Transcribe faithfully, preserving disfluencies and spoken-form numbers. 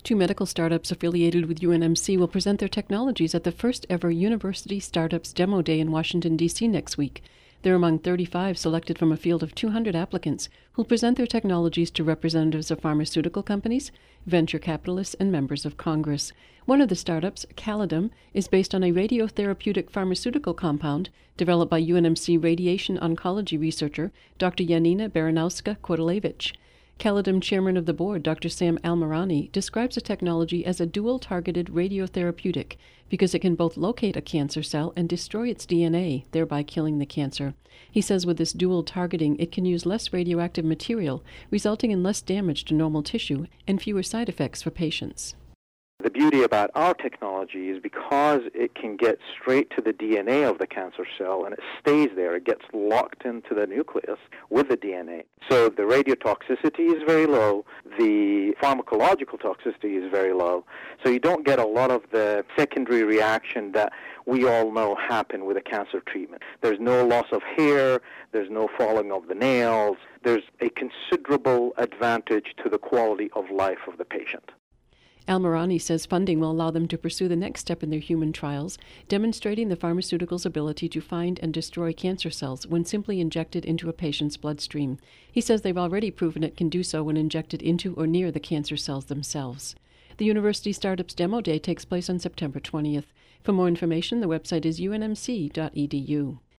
Two medical startups affiliated with U N M C will present their technologies at the first ever University Startups Demo Day in Washington, D C next week. They're among thirty-five selected from a field of two hundred applicants who'll present their technologies to representatives of pharmaceutical companies, venture capitalists, and members of Congress. One of the startups, Calidum, is based on a radiotherapeutic pharmaceutical compound developed by U N M C radiation oncology researcher Doctor Janina Baranowska-Kotelevich. Calidum chairman of the board, Doctor Sam Almirani, describes the technology as a dual-targeted radiotherapeutic because it can both locate a cancer cell and destroy its D N A, thereby killing the cancer. He says with this dual targeting, it can use less radioactive material, resulting in less damage to normal tissue and fewer side effects for patients. The beauty about our technology is because it can get straight to the D N A of the cancer cell and it stays there. It gets locked into the nucleus with the D N A. So the radiotoxicity is very low. The pharmacological toxicity is very low. So you don't get a lot of the secondary reaction that we all know happen with a cancer treatment. There's no loss of hair. There's no falling of the nails. There's a considerable advantage to the quality of life of the patient. Almirani says funding will allow them to pursue the next step in their human trials, demonstrating the pharmaceutical's ability to find and destroy cancer cells when simply injected into a patient's bloodstream. He says they've already proven it can do so when injected into or near the cancer cells themselves. The University Startups Demo Day takes place on September twentieth. For more information, the website is u n m c dot e d u.